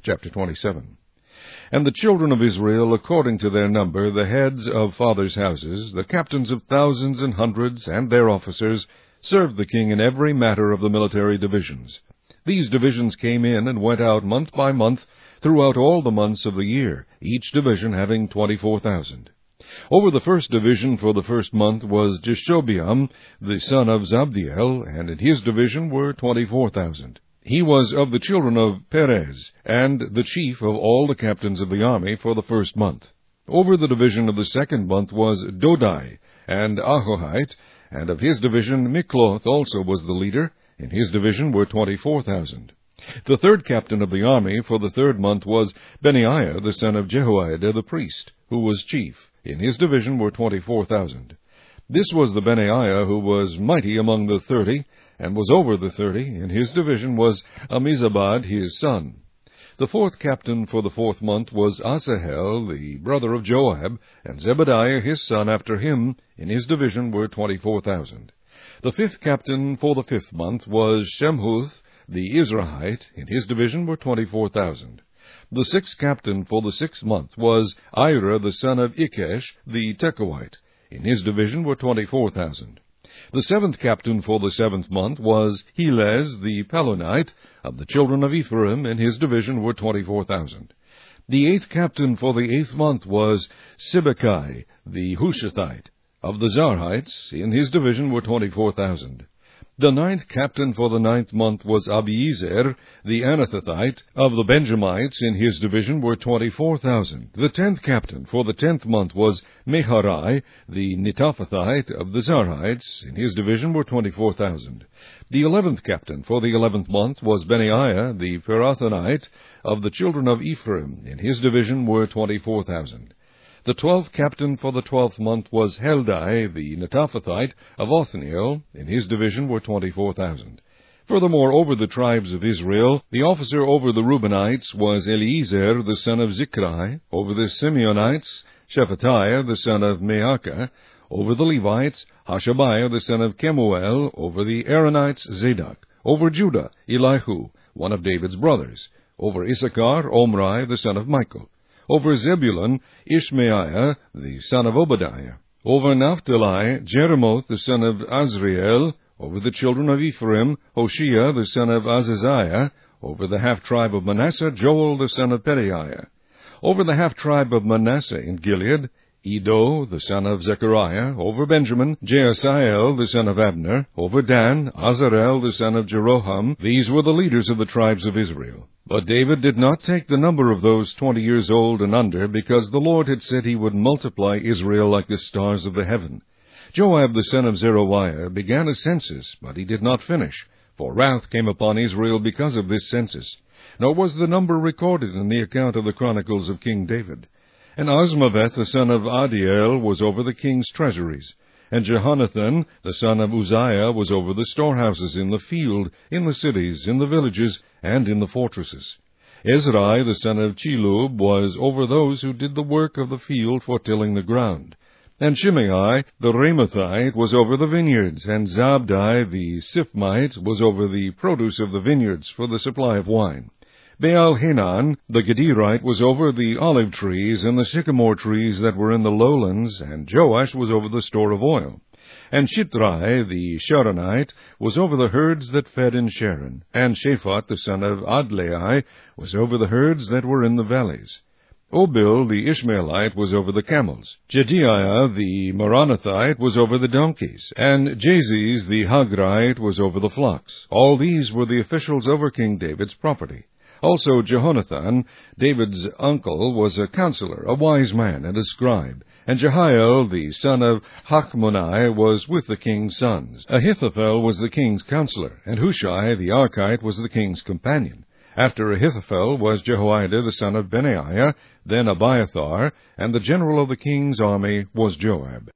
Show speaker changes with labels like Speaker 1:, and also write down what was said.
Speaker 1: Chapter 27. And the children of Israel, according to their number, the heads of fathers' houses, the captains of thousands and hundreds, and their officers, served the king in every matter of the military divisions. These divisions came in and went out month by month throughout all the months of the year, each division having 24,000. Over the first division for the first month was Jeshobeam, the son of Zabdiel, and in his division were 24,000. He was of the children of Perez, and the chief of all the captains of the army for the first month. Over the division of the second month was Dodai, and Ahohite, and of his division Mikloth also was the leader. In his division were 24,000. The third captain of the army for the third month was Benaiah, the son of Jehoiada the priest, who was chief. In his division were 24,000. This was the Benaiah who was mighty among the 30, and was over the 30. In his division was Ammizabad his son. The fourth captain for the fourth month was Asahel, the brother of Joab, and Zebadiah his son after him. In his division were 24,000. The fifth captain for the fifth month was Shemhuth, the Izrahite. In his division were 24,000. The sixth captain for the sixth month was Ira, the son of Ikesh, the Tekoite. In his division were 24,000. The seventh captain for the seventh month was Helez, the Pelonite, of the children of Ephraim. In his division were 24,000. The eighth captain for the eighth month was Sibbecai, the Hushathite, of the Zarhites. In his division were 24,000. The ninth captain for the ninth month was Abiezer, the Anathothite, of the Benjamites. In his division were 24,000. The 10th captain for the 10th month was Meharai, the Netophathite, of the Zarhites. In his division were 24,000. The 11th captain for the 11th month was Benaiah, the Pirathonite, of the children of Ephraim. In his division were 24,000. The 12th captain for the 12th month was Heldai, the Netophathite, of Othniel. In his division were 24,000. Furthermore, over the tribes of Israel, the officer over the Reubenites was Eliezer, the son of Zichri. Over the Simeonites, Shephatiah, the son of Maacah. Over the Levites, Hashabiah, the son of Kemuel. Over the Aaronites, Zadok. Over Judah, Elihu, one of David's brothers. Over Issachar, Omri, the son of Michael. Over Zebulun, Ishmaiah, the son of Obadiah. Over Naphtali, Jeremoth, the son of Azriel. Over the children of Ephraim, Hoshea, the son of Azaziah. Over the half-tribe of Manasseh, Joel, the son of Pedaiah. Over the half-tribe of Manasseh in Gilead, Edo, the son of Zechariah. Over Benjamin, Jaasiel, the son of Abner. Over Dan, Azarel, the son of Jeroham. These were the leaders of the tribes of Israel. But David did not take the number of those 20 years old and under, because the Lord had said he would multiply Israel like the stars of the heaven. Joab the son of Zeruiah began a census, but he did not finish, for wrath came upon Israel because of this census. Nor was the number recorded in the account of the chronicles of King David. And Azmaveth the son of Adiel was over the king's treasuries. And Jehonathan, the son of Uzziah, was over the storehouses in the field, in the cities, in the villages, and in the fortresses. Ezrai, the son of Chilub, was over those who did the work of the field for tilling the ground. And Shimei, the Ramathite, was over the vineyards, and Zabdi, the Siphmite, was over the produce of the vineyards for the supply of wine. Baal-Hanan, the Gederite, was over the olive trees and the sycamore trees that were in the lowlands, and Joash was over the store of oil. And Shitrai, the Sharonite, was over the herds that fed in Sharon. And Shaphat, the son of Adlai, was over the herds that were in the valleys. Obil, the Ishmaelite, was over the camels. Jediah, the Meronothite, was over the donkeys. And Jaziz, the Hagrite, was over the flocks. All these were the officials over King David's property. Also Jehonathan, David's uncle, was a counselor, a wise man, and a scribe. And Jehiel, the son of Hachmoni, was with the king's sons. Ahithophel was the king's counselor, and Hushai, the Archite, was the king's companion. After Ahithophel was Jehoiada, the son of Benaiah, then Abiathar, and the general of the king's army was Joab.